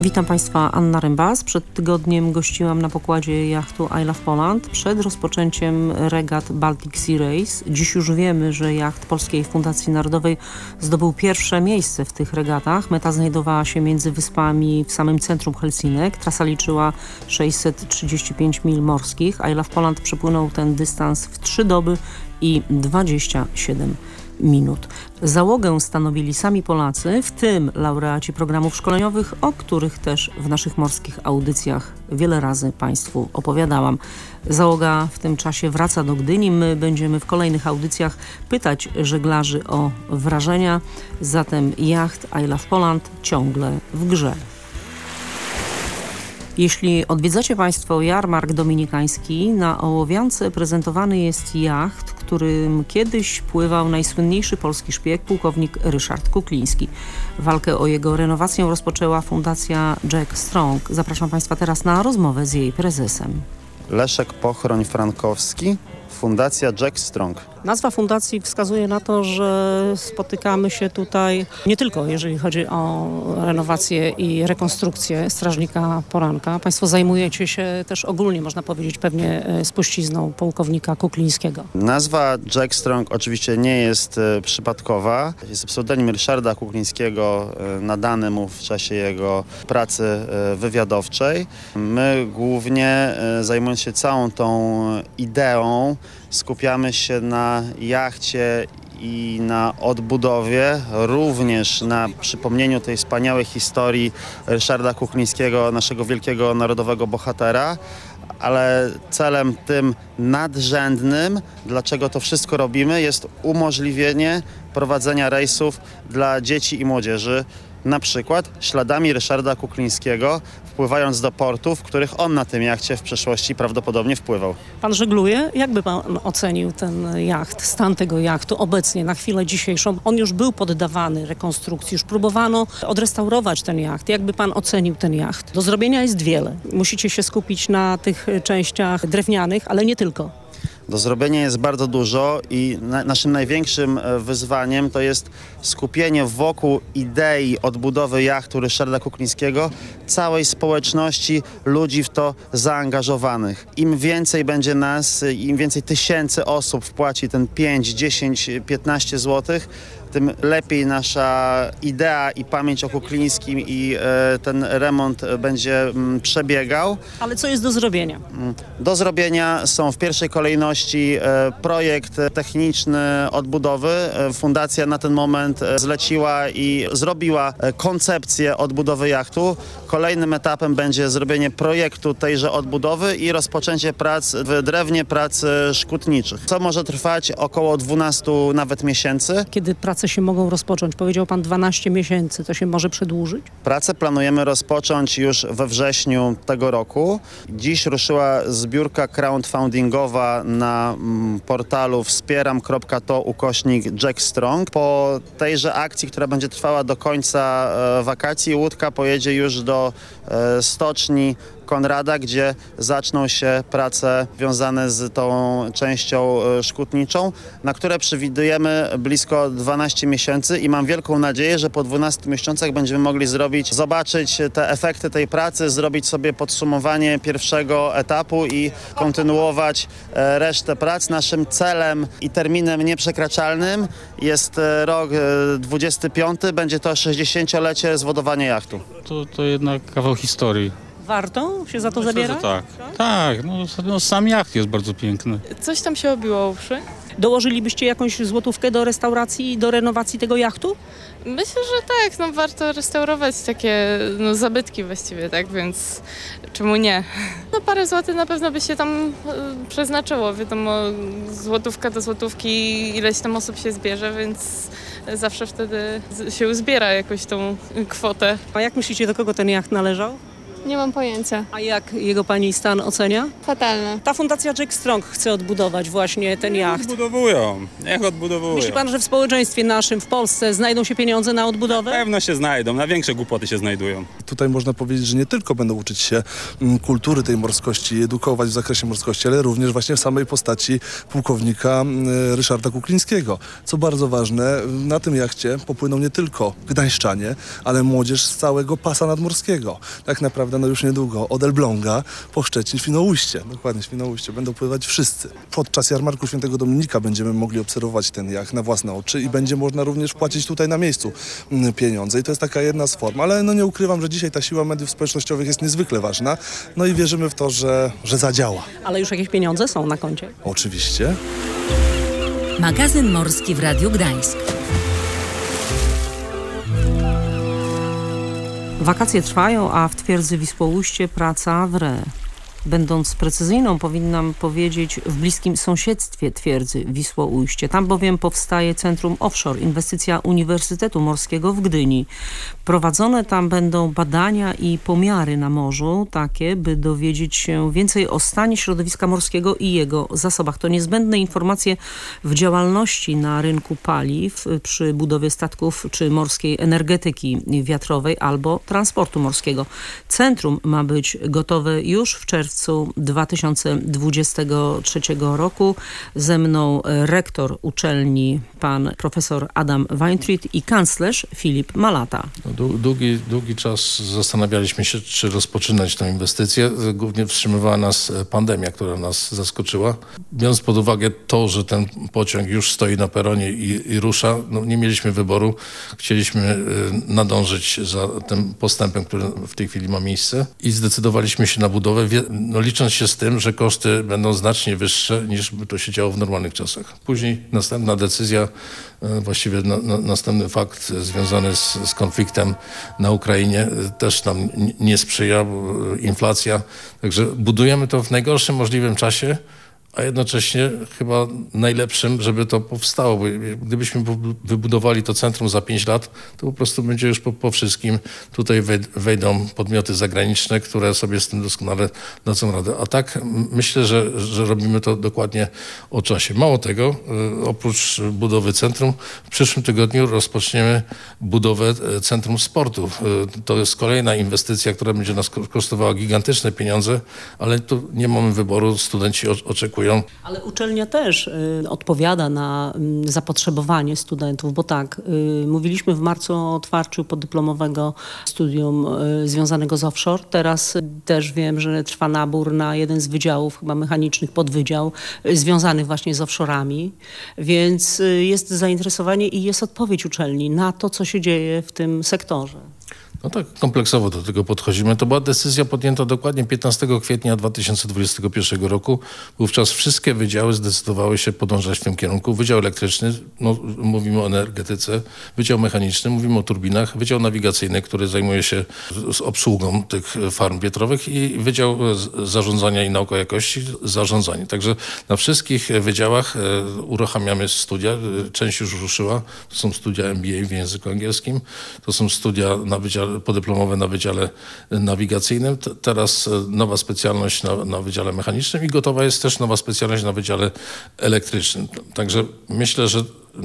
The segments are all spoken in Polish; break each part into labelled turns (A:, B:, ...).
A: Witam Państwa, Anna Rembas. Przed tygodniem gościłam na pokładzie jachtu I Love Poland przed rozpoczęciem regat Baltic Sea Race. Dziś już wiemy, że jacht Polskiej Fundacji Narodowej zdobył pierwsze miejsce w tych regatach. Meta znajdowała się między wyspami w samym centrum Helsinek. Trasa liczyła 635 mil morskich. I Love Poland przepłynął ten dystans w 3 doby i 27 minut. Załogę stanowili sami Polacy, w tym laureaci programów szkoleniowych, o których też w naszych morskich audycjach wiele razy Państwu opowiadałam. Załoga w tym czasie wraca do Gdyni. My będziemy w kolejnych audycjach pytać żeglarzy o wrażenia. Zatem jacht I Love Poland ciągle w grze. Jeśli odwiedzacie Państwo jarmark dominikański, na Ołowiance prezentowany jest jacht, którym kiedyś pływał najsłynniejszy polski szpieg, pułkownik Ryszard Kukliński. Walkę o jego renowację rozpoczęła Fundacja Jack Strong. Zapraszam Państwa teraz na rozmowę z jej prezesem.
B: Leszek Pochroń-Frankowski, Fundacja Jack Strong.
A: Nazwa fundacji wskazuje na to, że spotykamy się tutaj nie tylko jeżeli chodzi o renowację i rekonstrukcję Strażnika Poranka. Państwo zajmujecie się też ogólnie, można powiedzieć, pewnie spuścizną pułkownika Kuklińskiego.
B: Nazwa Jack Strong oczywiście nie jest przypadkowa. Jest pseudonim Ryszarda Kuklińskiego nadany mu w czasie jego pracy wywiadowczej. My głównie zajmując się całą tą ideą, skupiamy się na jachcie i na odbudowie, również na przypomnieniu tej wspaniałej historii Ryszarda Kuklińskiego, naszego wielkiego narodowego bohatera, ale celem tym nadrzędnym, dlaczego to wszystko robimy, jest umożliwienie prowadzenia rejsów dla dzieci i młodzieży, na przykład śladami Ryszarda Kuklińskiego, wpływając do portów, w których on na tym jachcie w przeszłości prawdopodobnie wpływał.
A: Pan żegluje? Jakby Pan ocenił ten jacht, stan tego jachtu obecnie, na chwilę dzisiejszą? On już był poddawany rekonstrukcji, już próbowano odrestaurować ten jacht. Jakby Pan ocenił ten jacht? Do zrobienia jest wiele. Musicie się skupić na tych częściach drewnianych, ale nie tylko.
B: Do zrobienia jest bardzo dużo i naszym największym wyzwaniem to jest skupienie wokół idei odbudowy jachtu Ryszarda Kuklińskiego całej społeczności ludzi w to zaangażowanych. Im więcej będzie nas, im więcej tysięcy osób wpłaci ten 5, 10, 15 złotych, tym lepiej nasza idea i pamięć o Kuklińskim i ten remont będzie przebiegał.
A: Ale co jest do zrobienia?
B: Do zrobienia są w pierwszej kolejności projekt techniczny odbudowy. Fundacja na ten moment zleciła i zrobiła koncepcję odbudowy jachtu. Kolejnym etapem będzie zrobienie projektu tejże odbudowy i rozpoczęcie prac w drewnie, prac szkutniczych, co może trwać około 12 nawet miesięcy.
A: Kiedy prace się mogą rozpocząć? Powiedział Pan 12 miesięcy. To się może przedłużyć?
B: Pracę planujemy rozpocząć już we wrześniu tego roku. Dziś ruszyła zbiórka crowdfundingowa na portalu wspieram.to/Jack Strong. Po tejże akcji, która będzie trwała do końca wakacji, łódka pojedzie już do stoczni Konrada, gdzie zaczną się prace związane z tą częścią szkutniczą, na które przewidujemy blisko 12 miesięcy i mam wielką nadzieję, że po 12 miesiącach będziemy mogli zobaczyć te efekty tej pracy, zrobić sobie podsumowanie pierwszego etapu i kontynuować resztę prac. Naszym celem i terminem nieprzekraczalnym jest rok 25, będzie to 60-lecie zwodowania jachtu.
C: To jednak kawał historii.
A: Warto się za to zabierać?
C: Tak, sam jacht jest bardzo piękny.
D: Coś tam się obiło o uszy.
A: Dołożylibyście jakąś złotówkę do restauracji i do renowacji tego jachtu?
D: Myślę, że tak, warto restaurować takie zabytki właściwie, tak, więc czemu nie? Parę złotych na pewno by się tam przeznaczyło, wiadomo, złotówka do złotówki, ileś tam osób się zbierze, więc zawsze wtedy się uzbiera jakoś tą kwotę.
A: A jak myślicie, do kogo ten jacht należał?
E: Nie mam pojęcia.
A: A jak jego pani stan ocenia?
E: Fatalne.
A: Ta fundacja Jack Strong chce odbudować właśnie ten jacht.
C: Niech odbudowują.
A: Myśli pan, że w społeczeństwie naszym, w Polsce znajdą się pieniądze na odbudowę?
C: Pewno się znajdą, na większe głupoty się znajdują.
F: Tutaj można powiedzieć, że nie tylko będą uczyć się kultury tej morskości, edukować w zakresie morskości, ale również właśnie w samej postaci pułkownika Ryszarda Kuklińskiego. Co bardzo ważne, na tym jachcie popłyną nie tylko gdańszczanie, ale młodzież z całego pasa nadmorskiego. Tak naprawdę już niedługo od Elbląga po Szczecin, Świnoujście. Dokładnie, Świnoujście. Będą pływać wszyscy. Podczas jarmarku Świętego Dominika będziemy mogli obserwować ten jacht na własne oczy i będzie można również płacić tutaj na miejscu pieniądze. I to jest taka jedna z form. Ale nie ukrywam, że dzisiaj ta siła mediów społecznościowych jest niezwykle ważna. No i wierzymy w to, że zadziała.
A: Ale już jakieś pieniądze są na koncie?
F: Oczywiście.
G: Magazyn Morski w Radiu Gdańsk.
A: Wakacje trwają, a w twierdzy Wisłoujście praca wre. Będąc precyzyjną, powinnam powiedzieć w bliskim sąsiedztwie twierdzy Wisłoujście. Tam bowiem powstaje Centrum Offshore, inwestycja Uniwersytetu Morskiego w Gdyni. Prowadzone tam będą badania i pomiary na morzu, takie, by dowiedzieć się więcej o stanie środowiska morskiego i jego zasobach. To niezbędne informacje w działalności na rynku paliw, przy budowie statków czy morskiej energetyki wiatrowej albo transportu morskiego. Centrum ma być gotowe już w czerwcu 2023 roku. Ze mną rektor uczelni, pan profesor Adam Weintried i kanclerz Filip Malata.
H: Długi czas zastanawialiśmy się, czy rozpoczynać tę inwestycję. Głównie wstrzymywała nas pandemia, która nas zaskoczyła. Biorąc pod uwagę to, że ten pociąg już stoi na peronie i rusza, nie mieliśmy wyboru. Chcieliśmy nadążyć za tym postępem, który w tej chwili ma miejsce i zdecydowaliśmy się na budowę, licząc się z tym, że koszty będą znacznie wyższe niż by to się działo w normalnych czasach. Później następna decyzja, właściwie następny fakt związany z konfliktem na Ukrainie też nam nie sprzyja, inflacja. Także budujemy to w najgorszym możliwym czasie, a jednocześnie chyba najlepszym, żeby to powstało. Bo gdybyśmy wybudowali to centrum za 5 lat, to po prostu będzie już po wszystkim. Tutaj wejdą podmioty zagraniczne, które sobie z tym doskonale dadzą radę. A tak myślę, że robimy to dokładnie o czasie. Mało tego, oprócz budowy centrum, w przyszłym tygodniu rozpoczniemy budowę Centrum Sportu. To jest kolejna inwestycja, która będzie nas kosztowała gigantyczne pieniądze, ale tu nie mamy wyboru, studenci oczekują.
A: Ale uczelnia też odpowiada na zapotrzebowanie studentów, bo tak, mówiliśmy w marcu o otwarciu podyplomowego studium związanego z offshore. Teraz też wiem, że trwa nabór na jeden z wydziałów, chyba mechanicznych, podwydział, związanych właśnie z offshorami, więc jest zainteresowanie i jest odpowiedź uczelni na to, co się dzieje w tym sektorze.
H: No tak kompleksowo do tego podchodzimy. To była decyzja podjęta dokładnie 15 kwietnia 2021 roku. Wówczas wszystkie wydziały zdecydowały się podążać w tym kierunku. Wydział elektryczny, mówimy o energetyce, wydział mechaniczny, mówimy o turbinach, wydział nawigacyjny, który zajmuje się z obsługą tych farm wiatrowych i wydział zarządzania i nauka jakości, zarządzanie. Także na wszystkich wydziałach uruchamiamy studia. Część już ruszyła. To są studia MBA w języku angielskim. To są studia na wydziale podyplomowe na Wydziale Nawigacyjnym. Teraz nowa specjalność na Wydziale Mechanicznym i gotowa jest też nowa specjalność na Wydziale Elektrycznym. Także myślę, że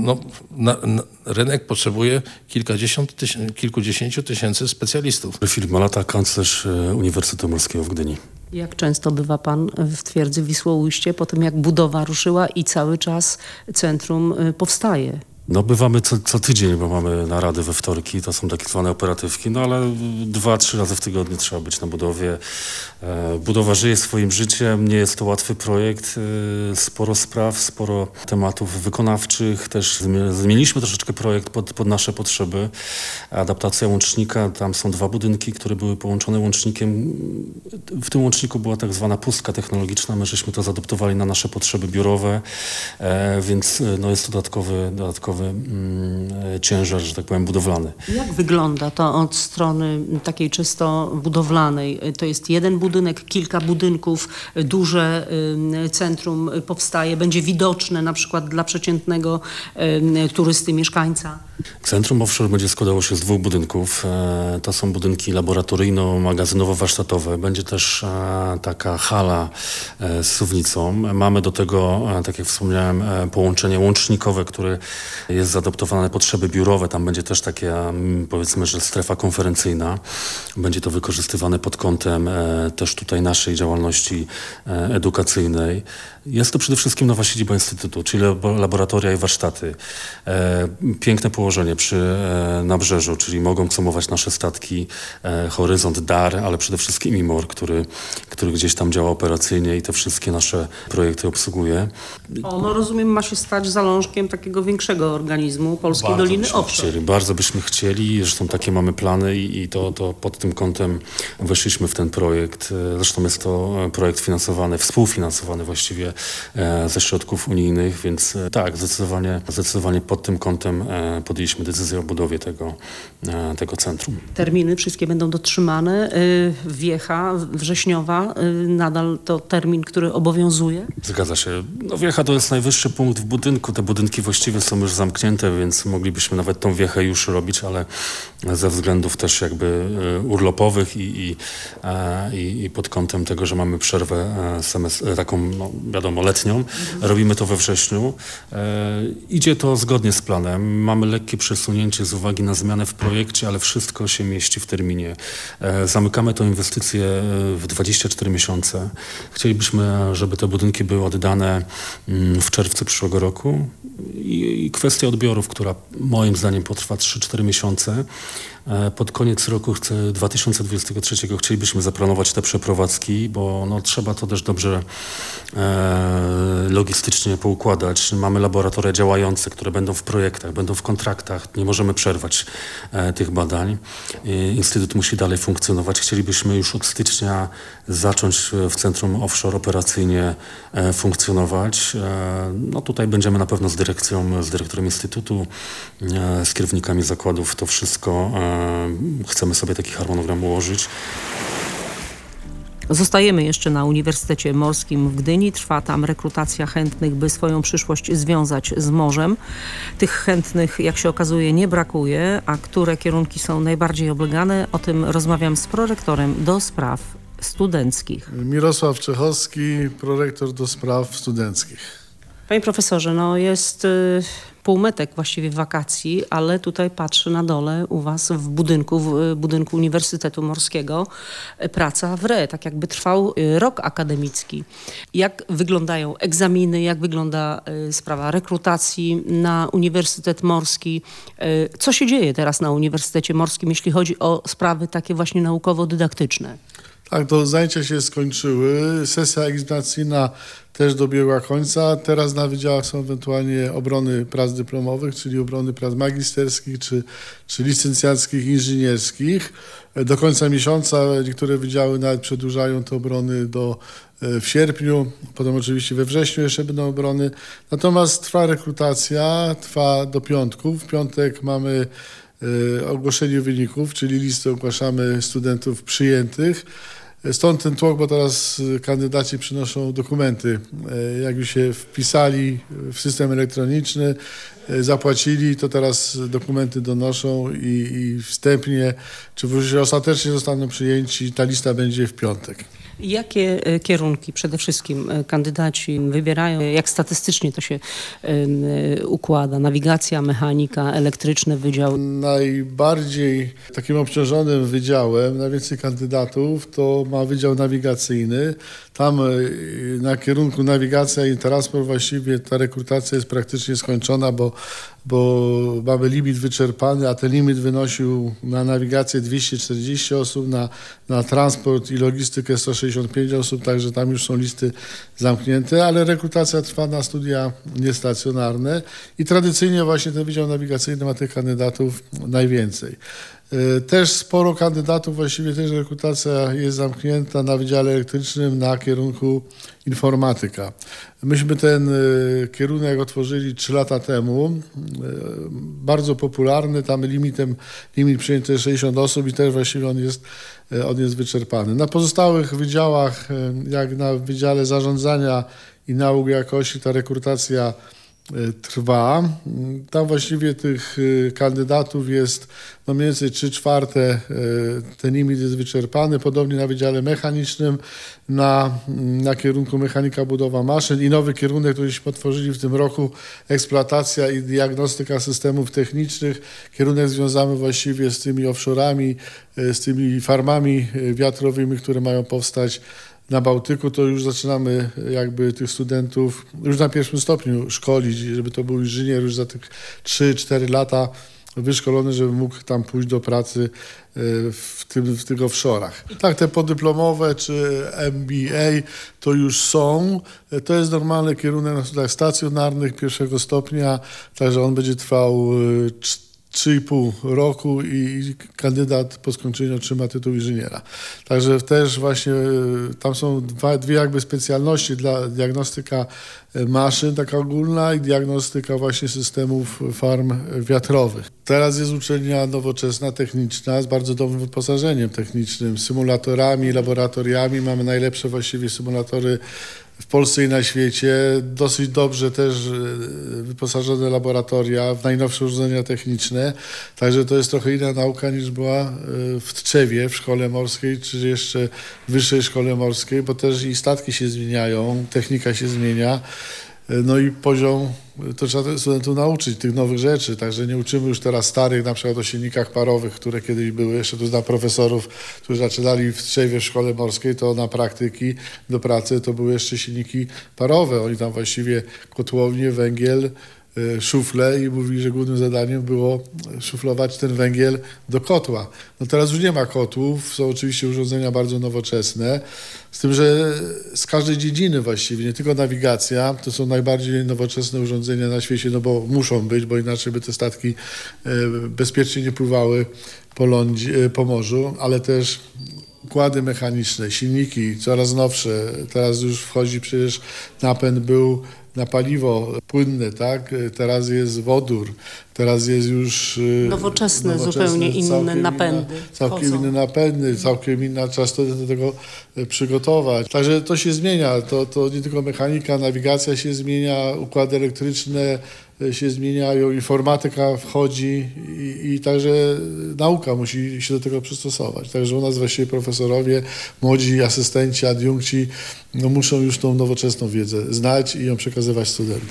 H: rynek potrzebuje kilkudziesięciu tysięcy specjalistów.
I: Filip Malata, kanclerz Uniwersytetu Morskiego w Gdyni.
A: Jak często bywa pan w twierdzy Wisłoujście po tym, jak budowa ruszyła i cały czas centrum powstaje?
I: Bywamy co tydzień, bo mamy narady we wtorki, to są takie zwane operatywki, ale 2-3 razy w tygodniu trzeba być na budowie. Budowa żyje swoim życiem, nie jest to łatwy projekt, sporo spraw, sporo tematów wykonawczych, też zmieniliśmy troszeczkę projekt pod nasze potrzeby. Adaptacja łącznika, tam są 2 budynki, które były połączone łącznikiem. W tym łączniku była tak zwana pustka technologiczna, my żeśmy to zaadoptowali na nasze potrzeby biurowe, więc jest to dodatkowy dodatkowy ciężar, że tak powiem, budowlany.
A: Jak wygląda to od strony takiej czysto budowlanej? To jest jeden budynek, kilka budynków, duże centrum powstaje, będzie widoczne na przykład dla przeciętnego turysty, mieszkańca?
I: Centrum offshore będzie składało się z 2 budynków. To są budynki laboratoryjno-magazynowo-warsztatowe. Będzie też taka hala z suwnicą. Mamy do tego, tak jak wspomniałem, połączenie łącznikowe, które jest zaadoptowane na potrzeby biurowe. Tam będzie też taka, powiedzmy, że strefa konferencyjna. Będzie to wykorzystywane pod kątem też tutaj naszej działalności edukacyjnej. Jest to przede wszystkim nowa siedziba Instytutu, czyli laboratoria i warsztaty. Piękne położenie przy nabrzeżu, czyli mogą cumować nasze statki Horyzont, Dar, ale przede wszystkim IMOR, który gdzieś tam działa operacyjnie i te wszystkie nasze projekty obsługuje.
A: No rozumiem, ma się stać zalążkiem takiego większego organizmu Polskiej Doliny Offshore.
I: Bardzo byśmy chcieli, zresztą takie mamy plany i to pod tym kątem weszliśmy w ten projekt. Zresztą jest to projekt współfinansowany właściwie ze środków unijnych, więc tak, zdecydowanie pod tym kątem podjęliśmy decyzję o budowie tego centrum.
A: Terminy wszystkie będą dotrzymane. Wiecha wrześniowa nadal to termin, który obowiązuje?
I: Zgadza się. Wiecha to jest najwyższy punkt w budynku. Te budynki właściwie są już zamknięte, więc moglibyśmy nawet tą wiechę już robić, ale ze względów też jakby urlopowych i pod kątem tego, że mamy przerwę taką, wiadomo, letnią. Robimy to we wrześniu. Idzie to zgodnie z planem. Mamy lekkie przesunięcie z uwagi na zmianę w projekcie, ale wszystko się mieści w terminie. Zamykamy tę inwestycję w 24 miesiące. Chcielibyśmy, żeby te budynki były oddane w czerwcu przyszłego roku i kwestia odbiorów, która moim zdaniem potrwa 3-4 miesiące. Pod koniec roku 2023 chcielibyśmy zaplanować te przeprowadzki, bo trzeba to też dobrze logistycznie poukładać. Mamy laboratoria działające, które będą w projektach, będą w kontraktach. Nie możemy przerwać tych badań. Instytut musi dalej funkcjonować. Chcielibyśmy już od stycznia zacząć w Centrum Offshore operacyjnie funkcjonować. Tutaj będziemy na pewno z dyrektorem Instytutu, z kierownikami zakładów to wszystko. Chcemy sobie taki harmonogram ułożyć.
A: Zostajemy jeszcze na Uniwersytecie Morskim w Gdyni. Trwa tam rekrutacja chętnych, by swoją przyszłość związać z morzem. Tych chętnych, jak się okazuje, nie brakuje, a które kierunki są najbardziej oblegane? O tym rozmawiam z prorektorem do spraw studenckich.
E: Mirosław Czechowski, prorektor do spraw studenckich.
A: Panie profesorze, jest półmetek właściwie wakacji, ale tutaj patrzę na dole u was w budynku Uniwersytetu Morskiego praca w re, tak jakby trwał rok akademicki. Jak wyglądają egzaminy, jak wygląda sprawa rekrutacji na Uniwersytet Morski? Co się dzieje teraz na Uniwersytecie Morskim, jeśli chodzi o sprawy takie właśnie naukowo-dydaktyczne?
E: Tak, to zajęcia się skończyły. Sesja egzaminacyjna też dobiegła końca. Teraz na wydziałach są ewentualnie obrony prac dyplomowych, czyli obrony prac magisterskich czy licencjackich, inżynierskich. Do końca miesiąca niektóre wydziały nawet przedłużają te obrony w sierpniu, potem oczywiście we wrześniu jeszcze będą obrony. Natomiast trwa rekrutacja, trwa do piątku. W piątek mamy ogłoszenie wyników, czyli listę ogłaszamy studentów przyjętych. Stąd ten tłok, bo teraz kandydaci przynoszą dokumenty. Jak już się wpisali w system elektroniczny, zapłacili, to teraz dokumenty donoszą i wstępnie, czy ostatecznie zostaną przyjęci, ta lista będzie w piątek.
A: Jakie kierunki przede wszystkim kandydaci wybierają? Jak statystycznie to się układa? Nawigacja, mechanika, elektryczny wydział?
E: Najbardziej takim obciążonym wydziałem, najwięcej kandydatów, to ma Wydział Nawigacyjny. Tam na kierunku nawigacja i transport właściwie ta rekrutacja jest praktycznie skończona, bo mamy limit wyczerpany, a ten limit wynosił na nawigację 240 osób, na transport i logistykę 165 osób, także tam już są listy zamknięte, ale rekrutacja trwa na studia niestacjonarne i tradycyjnie właśnie ten Wydział Nawigacyjny ma tych kandydatów najwięcej. Też sporo kandydatów, właściwie też rekrutacja jest zamknięta na Wydziale Elektrycznym na kierunku informatyka. Myśmy ten kierunek otworzyli 3 lata temu. Bardzo popularny, tam limit przyjęty jest 60 osób i też właściwie on jest wyczerpany. Na pozostałych wydziałach, jak na Wydziale Zarządzania i Nauk Jakości, ta rekrutacja trwa. Tam właściwie tych kandydatów jest mniej więcej 3/4, ten limit jest wyczerpany. Podobnie na Wydziale Mechanicznym, na kierunku mechanika budowa maszyn i nowy kierunek, któryśmy otworzyli w tym roku, eksploatacja i diagnostyka systemów technicznych. Kierunek związany właściwie z tymi offshore'ami, z tymi farmami wiatrowymi, które mają powstać na Bałtyku. To już zaczynamy jakby tych studentów już na 1. stopniu szkolić, żeby to był inżynier już za tych 3-4 lata wyszkolony, żeby mógł tam pójść do pracy w tych offshore'ach. Tak, te podyplomowe czy MBA to już są. To jest normalny kierunek na studiach stacjonarnych 1. stopnia, także on będzie trwał 3,5 roku i kandydat po skończeniu otrzyma tytuł inżyniera. Także też właśnie tam są dwie jakby specjalności dla diagnostyka maszyn, taka ogólna, i diagnostyka właśnie systemów farm wiatrowych. Teraz jest uczelnia nowoczesna, techniczna, z bardzo dobrym wyposażeniem technicznym, symulatorami, laboratoriami. Mamy najlepsze właściwie symulatory w Polsce i na świecie. Dosyć dobrze też wyposażone laboratoria w najnowsze urządzenia techniczne. Także to jest trochę inna nauka niż była w Tczewie, w szkole morskiej, czy jeszcze w wyższej szkole morskiej, bo też i statki się zmieniają, technika się zmienia. No i poziom, to trzeba studentów nauczyć tych nowych rzeczy, także nie uczymy już teraz starych, na przykład o silnikach parowych, które kiedyś były, jeszcze tu znam profesorów, którzy zaczynali w Tczewie w szkole morskiej, to na praktyki do pracy to były jeszcze silniki parowe, oni tam właściwie kotłownie, węgiel, szufle i mówili, że głównym zadaniem było szuflować ten węgiel do kotła. No teraz już nie ma kotłów, są oczywiście urządzenia bardzo nowoczesne, z tym, że z każdej dziedziny właściwie, nie tylko nawigacja, to są najbardziej nowoczesne urządzenia na świecie, no bo muszą być, bo inaczej by te statki bezpiecznie nie pływały po morzu, ale też układy mechaniczne, silniki coraz nowsze, teraz już wchodzi przecież napęd był na paliwo płynne, tak? Teraz jest wodór, teraz jest już
A: nowoczesne zupełnie inne napędy.
E: Całkiem inne napędy, całkiem inna, trzeba do tego przygotować. Także to się zmienia, to nie tylko mechanika, nawigacja się zmienia, układy elektryczne się zmieniają, informatyka wchodzi i także nauka musi się do tego przystosować. Także u nas właściwie profesorowie, młodzi asystenci, adiunkci muszą już tą nowoczesną wiedzę znać i ją przekazywać studentom.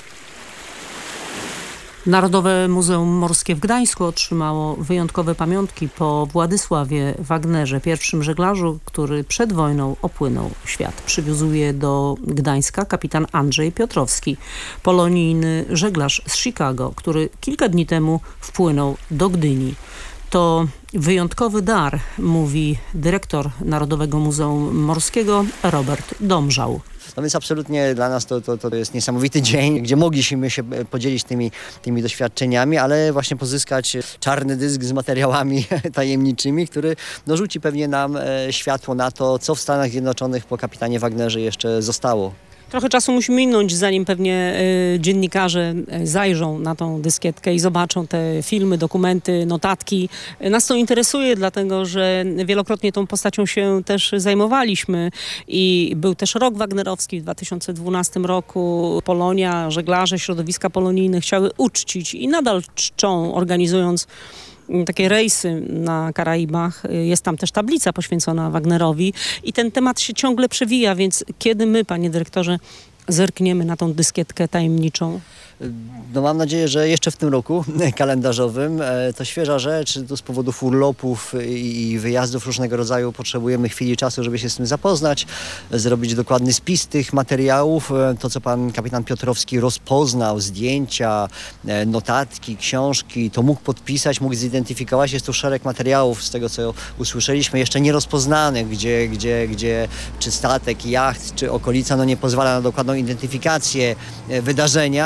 A: Narodowe Muzeum Morskie w Gdańsku otrzymało wyjątkowe pamiątki po Władysławie Wagnerze, pierwszym żeglarzu, który przed wojną opłynął świat. Przywiózł je do Gdańska kapitan Andrzej Piotrowski, polonijny żeglarz z Chicago, który kilka dni temu wpłynął do Gdyni. To wyjątkowy dar, mówi dyrektor Narodowego Muzeum Morskiego Robert Domżał.
J: No więc absolutnie dla nas to jest niesamowity dzień, gdzie mogliśmy się podzielić tymi doświadczeniami, ale właśnie pozyskać czarny dysk z materiałami tajemniczymi, który rzuci pewnie nam światło na to, co w Stanach Zjednoczonych po kapitanie Wagnerze jeszcze zostało.
A: Trochę czasu musi minąć, zanim pewnie dziennikarze zajrzą na tą dyskietkę i zobaczą te filmy, dokumenty, notatki. Nas to interesuje, dlatego że wielokrotnie tą postacią się też zajmowaliśmy i był też rok wagnerowski w 2012 roku. Polonia, żeglarze, środowiska polonijne chciały uczcić i nadal czczą, organizując takie rejsy na Karaibach. Jest tam też tablica poświęcona Wagnerowi i ten temat się ciągle przewija, więc kiedy my, panie dyrektorze, zerkniemy na tą dyskietkę tajemniczą?
J: No mam nadzieję, że jeszcze w tym roku kalendarzowym. To świeża rzecz, to z powodów urlopów i wyjazdów różnego rodzaju potrzebujemy chwili czasu, żeby się z tym zapoznać, zrobić dokładny spis tych materiałów. To, co pan kapitan Piotrowski rozpoznał, zdjęcia, notatki, książki, to mógł podpisać, mógł zidentyfikować. Jest tu szereg materiałów, z tego co usłyszeliśmy, jeszcze nierozpoznanych, gdzie czy statek, jacht, czy okolica nie pozwala na dokładną identyfikację wydarzenia, więc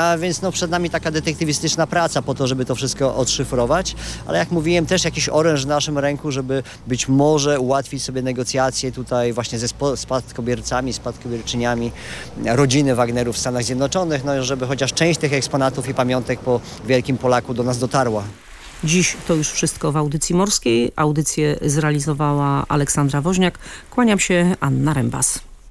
J: no przed nami taka detektywistyczna praca po to, żeby to wszystko odszyfrować, ale jak mówiłem, też jakiś oręż w naszym ręku, żeby być może ułatwić sobie negocjacje tutaj właśnie ze spadkobiercami, spadkobierczyniami rodziny Wagnerów w Stanach Zjednoczonych, no żeby chociaż część tych eksponatów i pamiątek po wielkim Polaku do nas dotarła.
A: Dziś to już wszystko w Audycji Morskiej. Audycję zrealizowała Aleksandra Woźniak. Kłaniam się, Anna Rembas.